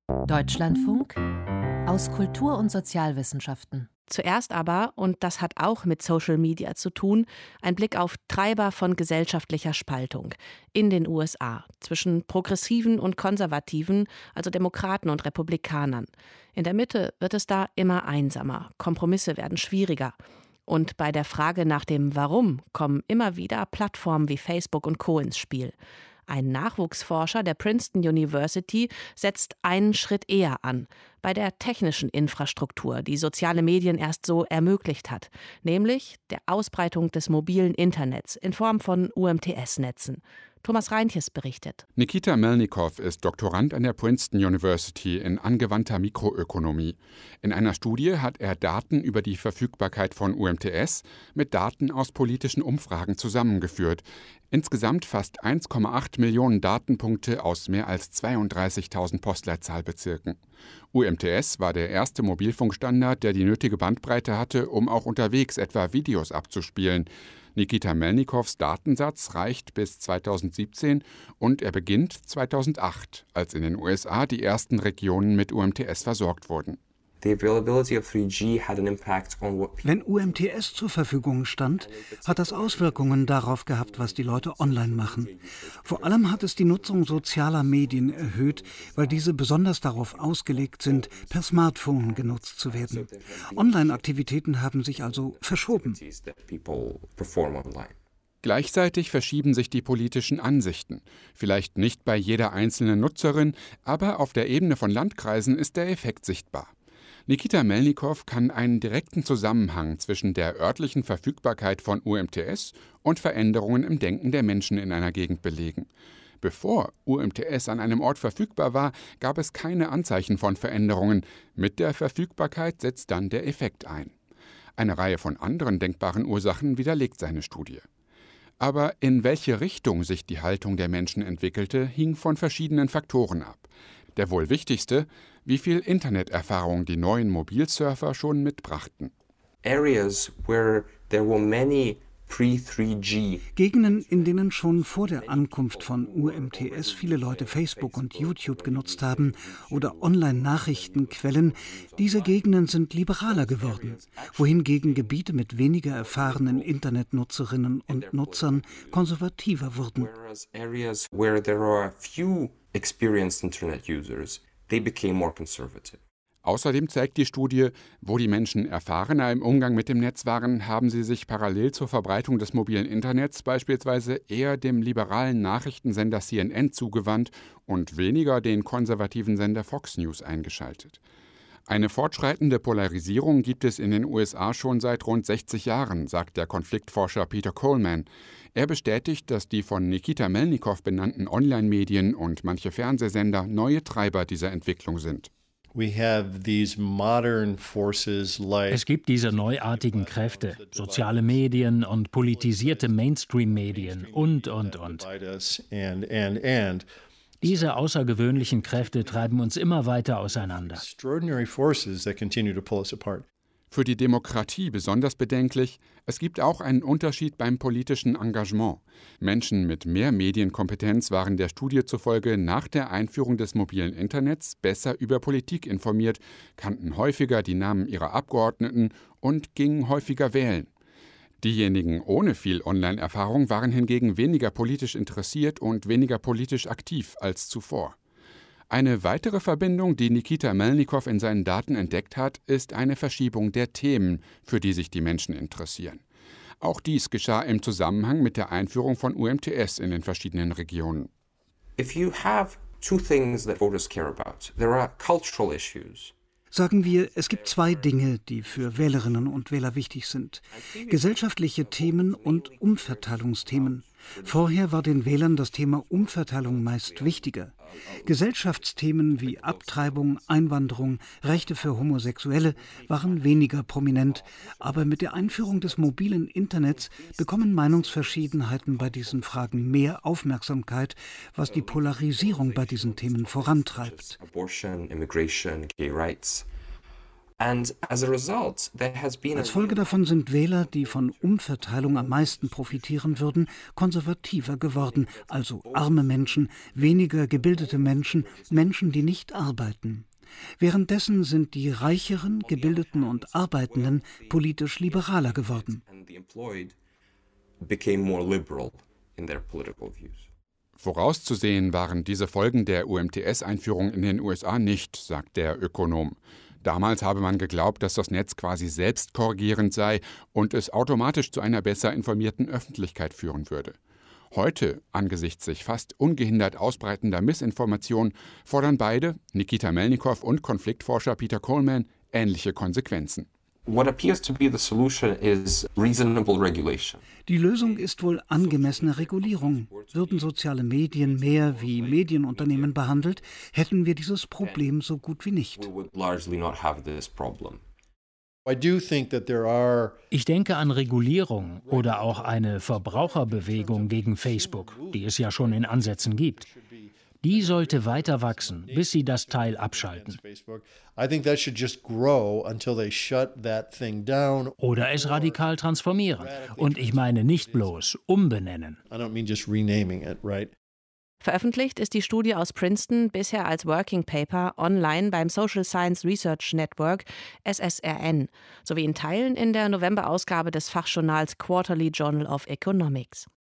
Deutschlandfunk aus Kultur- und Sozialwissenschaften. Zuerst aber, und das hat auch mit Social Media zu tun, ein Blick auf Treiber von gesellschaftlicher Spaltung in den USA zwischen Progressiven und Konservativen, also Demokraten und Republikanern. In der Mitte wird es da immer einsamer, Kompromisse werden schwieriger. Und bei der Frage nach dem Warum kommen immer wieder Plattformen wie Facebook und Co. ins Spiel. Ein Nachwuchsforscher der Princeton University setzt einen Schritt eher an, bei der technischen Infrastruktur, die soziale Medien erst so ermöglicht hat, nämlich der Ausbreitung des mobilen Internets in Form von UMTS-Netzen. Thomas Reintjes berichtet. Nikita Melnikov ist Doktorand an der Princeton University in angewandter Mikroökonomie. In einer Studie hat er Daten über die Verfügbarkeit von UMTS mit Daten aus politischen Umfragen zusammengeführt. Insgesamt fast 1,8 Millionen Datenpunkte aus mehr als 32.000 Postleitzahlbezirken. UMTS war der erste Mobilfunkstandard, der die nötige Bandbreite hatte, um auch unterwegs etwa Videos abzuspielen. Nikita Melnikovs Datensatz reicht bis 2017 und er beginnt 2008, als in den USA die ersten Regionen mit UMTS versorgt wurden. Wenn UMTS zur Verfügung stand, hat das Auswirkungen darauf gehabt, was die Leute online machen. Vor allem hat es die Nutzung sozialer Medien erhöht, weil diese besonders darauf ausgelegt sind, per Smartphone genutzt zu werden. Online-Aktivitäten haben sich also verschoben. Gleichzeitig verschieben sich die politischen Ansichten. Vielleicht nicht bei jeder einzelnen Nutzerin, aber auf der Ebene von Landkreisen ist der Effekt sichtbar. Nikita Melnikov kann einen direkten Zusammenhang zwischen der örtlichen Verfügbarkeit von UMTS und Veränderungen im Denken der Menschen in einer Gegend belegen. Bevor UMTS an einem Ort verfügbar war, gab es keine Anzeichen von Veränderungen. Mit der Verfügbarkeit setzt dann der Effekt ein. Eine Reihe von anderen denkbaren Ursachen widerlegt seine Studie. Aber in welche Richtung sich die Haltung der Menschen entwickelte, hing von verschiedenen Faktoren ab. Der wohl wichtigste, wie viel Interneterfahrung die neuen Mobilsurfer schon mitbrachten. Gegenden, in denen schon vor der Ankunft von UMTS viele Leute Facebook und YouTube genutzt haben oder Online-Nachrichtenquellen, diese Gegenden sind liberaler geworden, wohingegen Gebiete mit weniger erfahrenen Internetnutzerinnen und Nutzern konservativer wurden. Außerdem zeigt die Studie, wo die Menschen erfahrener im Umgang mit dem Netz waren, haben sie sich parallel zur Verbreitung des mobilen Internets beispielsweise eher dem liberalen Nachrichtensender CNN zugewandt und weniger den konservativen Sender Fox News eingeschaltet. Eine fortschreitende Polarisierung gibt es in den USA schon seit rund 60 Jahren, sagt der Konfliktforscher Peter Coleman. Er bestätigt, dass die von Nikita Melnikov benannten Online-Medien und manche Fernsehsender neue Treiber dieser Entwicklung sind. Es gibt diese neuartigen Kräfte, soziale Medien und politisierte Mainstream-Medien und. Diese außergewöhnlichen Kräfte treiben uns immer weiter auseinander. Für die Demokratie besonders bedenklich, es gibt auch einen Unterschied beim politischen Engagement. Menschen mit mehr Medienkompetenz waren der Studie zufolge nach der Einführung des mobilen Internets besser über Politik informiert, kannten häufiger die Namen ihrer Abgeordneten und gingen häufiger wählen. Diejenigen ohne viel Online-Erfahrung waren hingegen weniger politisch interessiert und weniger politisch aktiv als zuvor. Eine weitere Verbindung, die Nikita Melnikov in seinen Daten entdeckt hat, ist eine Verschiebung der Themen, für die sich die Menschen interessieren. Auch dies geschah im Zusammenhang mit der Einführung von UMTS in den verschiedenen Regionen. If you have two things that voters care about, there are cultural issues. Sagen wir, es gibt zwei Dinge, die für Wählerinnen und Wähler wichtig sind: gesellschaftliche Themen und Umverteilungsthemen. Vorher war den Wählern das Thema Umverteilung meist wichtiger. Gesellschaftsthemen wie Abtreibung, Einwanderung, Rechte für Homosexuelle waren weniger prominent, aber mit der Einführung des mobilen Internets bekommen Meinungsverschiedenheiten bei diesen Fragen mehr Aufmerksamkeit, was die Polarisierung bei diesen Themen vorantreibt. Abortion, immigration, gay rights. Als Folge davon sind Wähler, die von Umverteilung am meisten profitieren würden, konservativer geworden, also arme Menschen, weniger gebildete Menschen, Menschen, die nicht arbeiten. Währenddessen sind die Reicheren, Gebildeten und Arbeitenden politisch liberaler geworden. Vorauszusehen waren diese Folgen der UMTS-Einführung in den USA nicht, sagt der Ökonom. Damals habe man geglaubt, dass das Netz quasi selbstkorrigierend sei und es automatisch zu einer besser informierten Öffentlichkeit führen würde. Heute, angesichts sich fast ungehindert ausbreitender Missinformation, fordern beide, Nikita Melnikow und Konfliktforscher Peter Coleman, ähnliche Konsequenzen. What appears to be the solution is reasonable regulation. Die Lösung ist wohl angemessene Regulierung. Würden soziale Medien mehr wie Medienunternehmen behandelt, hätten wir dieses Problem so gut wie nicht. Ich denke an Regulierung oder auch eine Verbraucherbewegung gegen Facebook, die es ja schon in Ansätzen gibt. Die sollte weiter wachsen, bis sie das Teil abschalten. Oder es radikal transformieren. Und ich meine nicht bloß umbenennen. Veröffentlicht ist die Studie aus Princeton bisher als Working Paper online beim Social Science Research Network SSRN sowie in Teilen in der Novemberausgabe des Fachjournals Quarterly Journal of Economics.